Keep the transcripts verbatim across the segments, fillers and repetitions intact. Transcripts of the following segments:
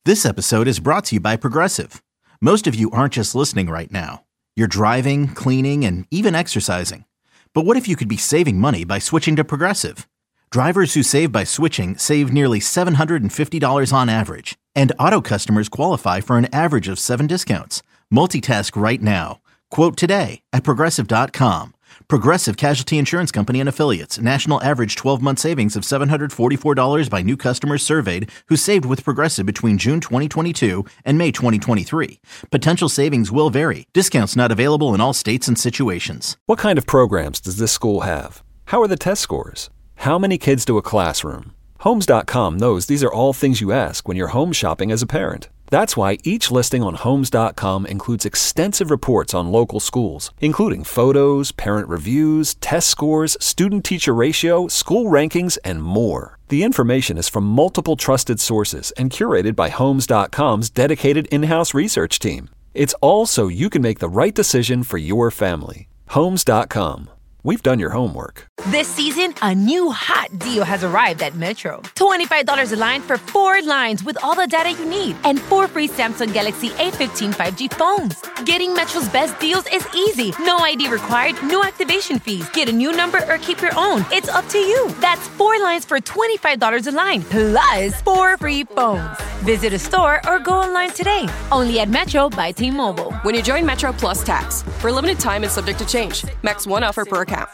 This episode is brought to you by Progressive. Most of you aren't just listening right now. You're driving, cleaning, and even exercising. But what if you could be saving money by switching to Progressive? Drivers who save by switching save nearly seven hundred fifty dollars on average. And auto customers qualify for an average of seven discounts. Multitask right now. Quote today at Progressive dot com. Progressive Casualty Insurance Company and Affiliates. National average twelve-month savings of seven hundred forty-four dollars by new customers surveyed who saved with Progressive between June twenty twenty-two and May twenty twenty-three. Potential savings will vary. Discounts not available in all states and situations. What kind of programs does this school have? How are the test scores? How many kids do a classroom? Homes dot com knows these are all things you ask when you're home shopping as a parent. That's why each listing on Homes dot com includes extensive reports on local schools, including photos, parent reviews, test scores, student-teacher ratio, school rankings, and more. The information is from multiple trusted sources and curated by Homes dot com's dedicated in-house research team. It's all so you can make the right decision for your family. Homes dot com. We've done your homework. This season, a new hot deal has arrived at Metro. twenty-five dollars a line for four lines with all the data you need and four free Samsung Galaxy A fifteen five G phones. Getting Metro's best deals is easy. No I D required, no activation fees. Get a new number or keep your own. It's up to you. That's four lines for twenty-five dollars a line, plus four free phones. Visit a store or go online today. Only at Metro by T-Mobile. When you join Metro Plus Tax, for a limited time and subject to change. Max one offer per account.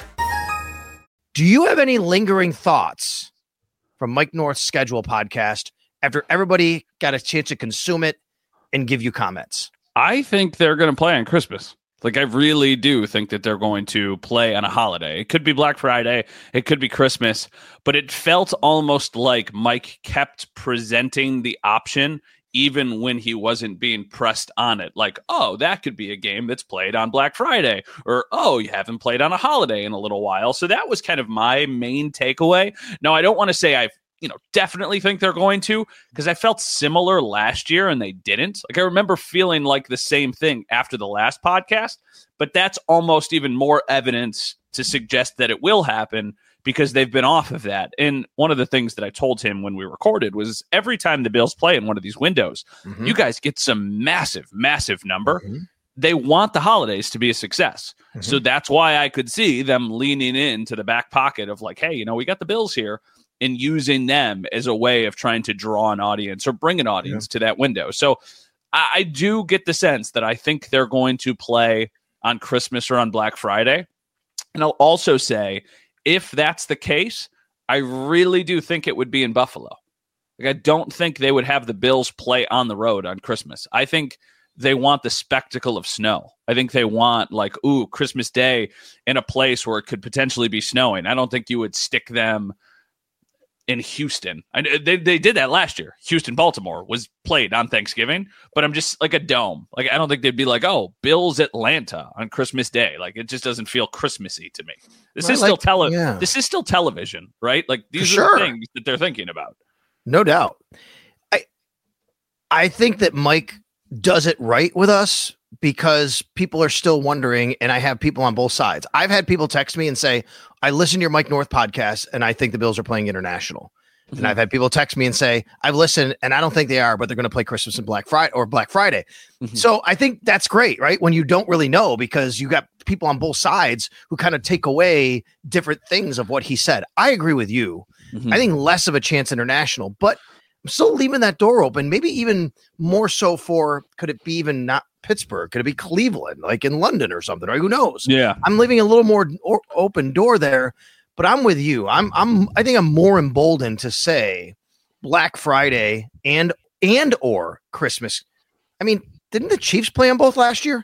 Do you have any lingering thoughts from Mike North's Schedule podcast after everybody got a chance to consume it and give you comments? I think they're going to play on Christmas. Like, I really do think that they're going to play on a holiday. It could be Black Friday. It could be Christmas. But it felt almost like Mike kept presenting the option even when he wasn't being pressed on it. Like, oh, that could be a game that's played on Black Friday. Or, oh, you haven't played on a holiday in a little while. So that was kind of my main takeaway. Now, I don't want to say I've, you know, definitely think they're going to, because I felt similar last year and they didn't. Like, I remember feeling like the same thing after the last podcast, but that's almost even more evidence to suggest that it will happen because they've been off of that. And one of the things that I told him when we recorded was every time the Bills play in one of these windows, mm-hmm. you guys get some massive, massive number. Mm-hmm. They want the holidays to be a success. Mm-hmm. So that's why I could see them leaning into the back pocket of like, hey, you know, we got the Bills here, and using them as a way of trying to draw an audience or bring an audience yeah. to that window. So I, I do get the sense that I think they're going to play on Christmas or on Black Friday. And I'll also say, if that's the case, I really do think it would be in Buffalo. Like, I don't think they would have the Bills play on the road on Christmas. I think they want the spectacle of snow. I think they want, like, ooh, Christmas Day in a place where it could potentially be snowing. I don't think you would stick them in Houston. I, they they did that last year. Houston, Baltimore was played on Thanksgiving, but I'm just like a dome. Like, I don't think they'd be like, oh, Bills Atlanta on Christmas Day. Like, it just doesn't feel Christmassy to me. This well, is like, still tele. Yeah. This is still television, right? Like, these For are sure. the things that they're thinking about. No doubt. I I think that Mike does it right with us because people are still wondering, and I have people on both sides. I've had people text me and say, I listen to your Mike North podcast, and I think the Bills are playing international. Mm-hmm. And I've had people text me and say, I've listened, and I don't think they are, but they're going to play Christmas and Black Friday or Black Friday. Mm-hmm. So I think that's great, right? When you don't really know, because you got people on both sides who kind of take away different things of what he said. I agree with you. Mm-hmm. I think less of a chance international, but I'm still leaving that door open. Maybe even more so for, could it be even not Pittsburgh? Could it be Cleveland, like in London or something? Or who knows? Yeah, I'm leaving a little more or, open door there. But I'm with you. I'm I'm I think I'm more emboldened to say Black Friday and and or Christmas. I mean, didn't the Chiefs play on both last year?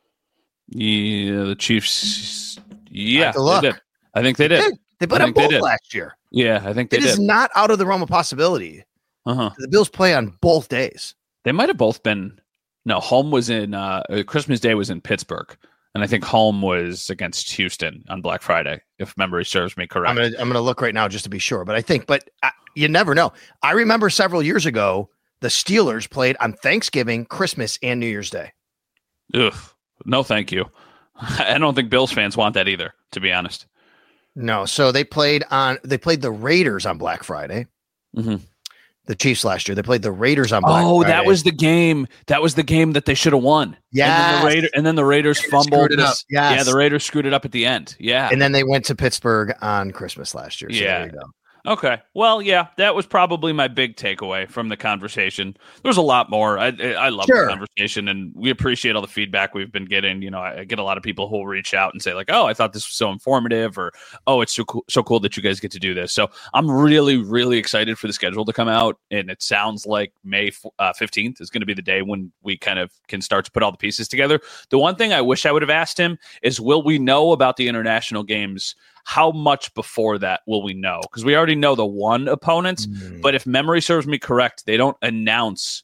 Yeah, the Chiefs. Yeah, I, they did. I think they did. They, did. they played on both last year. Yeah, I think they it did. It is not out of the realm of possibility. Uh-huh. The Bills play on both days. They might have both been. No, home was in uh, Christmas Day was in Pittsburgh, and I think home was against Houston on Black Friday, if memory serves me correct. I'm gonna I'm gonna look right now just to be sure, but I think, but I, you never know. I remember several years ago the Steelers played on Thanksgiving, Christmas, and New Year's Day. Ugh, no, thank you. I don't think Bills fans want that either, to be honest. No, so they played on they played the Raiders on Black Friday. Mm-hmm. The Chiefs last year. They played the Raiders on Black Oh, Friday. that was the game. That was the game that they should have won. Yeah. And then the, Raider, and then the Raiders fumbled. It up. This, Yes. Yeah, the Raiders screwed it up at the end. Yeah. And then they went to Pittsburgh on Christmas last year. So Yeah. there you go. Okay. Well, yeah, that was probably my big takeaway from the conversation. There's a lot more. I I love Sure. the conversation, and we appreciate all the feedback we've been getting. You know, I, I get a lot of people who will reach out and say like, "Oh, I thought this was so informative," or "Oh, it's so cool, so cool that you guys get to do this." So I'm really, really excited for the schedule to come out, and it sounds like May uh, fifteenth is going to be the day when we kind of can start to put all the pieces together. The one thing I wish I would have asked him is, will we know about the international games? How much before that will we know? Because we already know the one opponent, Mm. but if memory serves me correct, they don't announce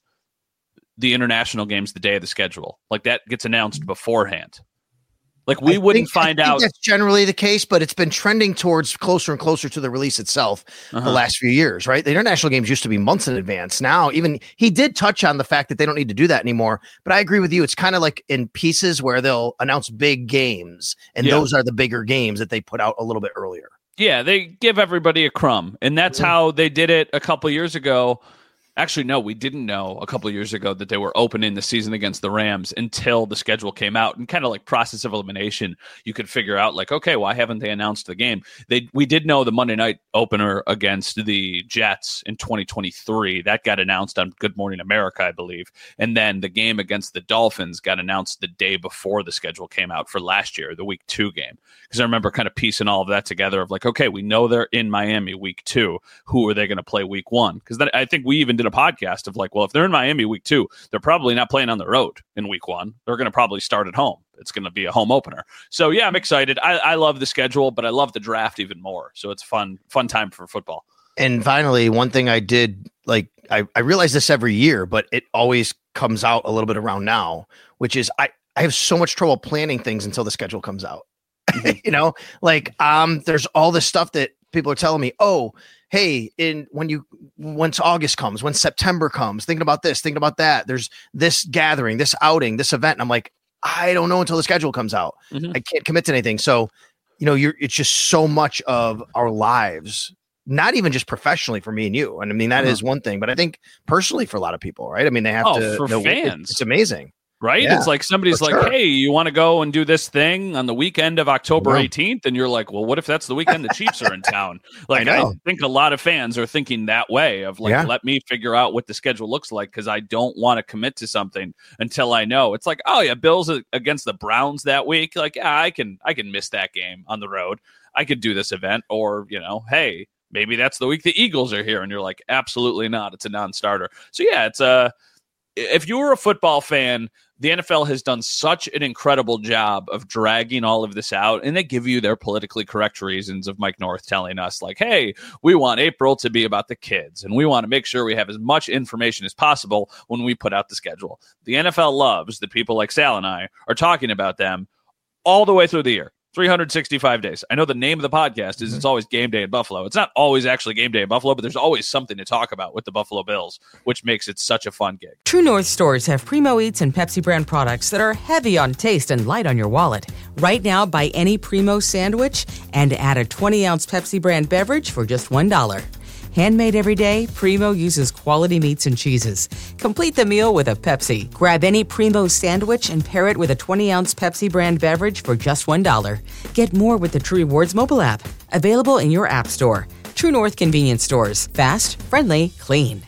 the international games the day of the schedule. Like that gets announced beforehand. Like we I wouldn't think- I find think out. That's generally the case, but it's been trending towards closer and closer to the release itself Uh-huh. the last few years, right? The international games used to be months in advance. Now, even he did touch on the fact that they don't need to do that anymore. But I agree with you. It's kind of like in pieces where they'll announce big games, and Yeah. those are the bigger games that they put out a little bit earlier. Yeah, they give everybody a crumb. And that's Mhm. how they did it a couple years ago. Actually, no, we didn't know a couple years ago that they were opening the season against the Rams until the schedule came out. And kind of like process of elimination, you could figure out like, okay, why haven't they announced the game? They we did know the Monday night opener against the Jets in twenty twenty-three. That got announced on Good Morning America, I believe. And then the game against the Dolphins got announced the day before the schedule came out for last year, the week two game. Because I remember kind of piecing all of that together of like, okay, we know they're in Miami week two. Who are they going to play week one? Because then I think we even did a podcast of like, well, if they're in Miami week two, they're probably not playing on the road in week one. They're going to probably start at home. It's going to be a home opener. So yeah, I'm excited. I, I love the schedule, but I love the draft even more. So it's fun, fun time for football. And finally, one thing I did, like I, I realize this every year, but it always comes out a little bit around now, which is I, I have so much trouble planning things until the schedule comes out. You know, like um, there's all this stuff that people are telling me, oh, hey, in when you once August comes, when September comes, thinking about this, thinking about that, there's this gathering, this outing, this event. And I'm like, I don't know until the schedule comes out. Mm-hmm. I can't commit to anything. So, you know, you're it's just so much of our lives, not even just professionally for me and you. And I mean, that Uh-huh. is one thing, but I think personally for a lot of people, right? I mean, they have Oh, to for know- it- fans. It's amazing. Right? Yeah, It's like somebody's for like, sure. hey, you want to go and do this thing on the weekend of October Yeah. eighteenth? And you're like, well, what if that's the weekend the Chiefs are in town? Like, I I, know. think a lot of fans are thinking that way of like, Yeah. let me figure out what the schedule looks like because I don't want to commit to something until I know. It's like, oh yeah, Bills against the Browns that week. Like, yeah, I can I can miss that game on the road. I could do this event, or you know, hey, maybe that's the week the Eagles are here, and you're like, absolutely not. It's a non-starter. So yeah, it's a. If you were a football fan, the N F L has done such an incredible job of dragging all of this out, and they give you their politically correct reasons of Mike North telling us, like, hey, we want April to be about the kids, and we want to make sure we have as much information as possible when we put out the schedule. The N F L loves that people like Sal and I are talking about them all the way through the year. three hundred sixty-five days. I know the name of the podcast is It's Always Game Day in Buffalo. It's not always actually game day in Buffalo, but there's always something to talk about with the Buffalo Bills, which makes it such a fun gig. True North stores have Primo Eats and Pepsi brand products that are heavy on taste and light on your wallet. Right now, buy any Primo sandwich and add a twenty ounce Pepsi brand beverage for just one dollar. Handmade every day, Primo uses quality meats and cheeses. Complete the meal with a Pepsi. Grab any Primo sandwich and pair it with a twenty ounce Pepsi brand beverage for just one dollar. Get more with the True Rewards mobile app. Available in your app store. True North convenience stores. Fast, friendly, clean.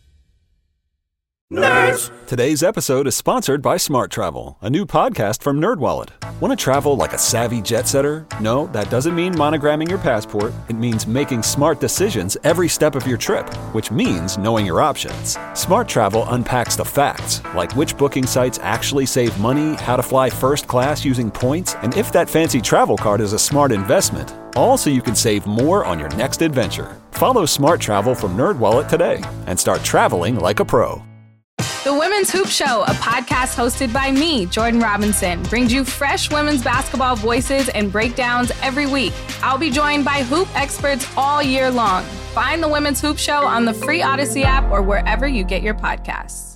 Nerds! Today's episode is sponsored by Smart Travel, a new podcast from NerdWallet. Want to travel like a savvy jet setter? No, that doesn't mean monogramming your passport. It means making smart decisions every step of your trip, which means knowing your options. Smart Travel unpacks the facts, like which booking sites actually save money, how to fly first class using points, and if that fancy travel card is a smart investment. All so you can save more on your next adventure. Follow Smart Travel from NerdWallet today and start traveling like a pro. The Women's Hoop Show, a podcast hosted by me, Jordan Robinson, brings you fresh women's basketball voices and breakdowns every week. I'll be joined by hoop experts all year long. Find the Women's Hoop Show on the free Odyssey app or wherever you get your podcasts.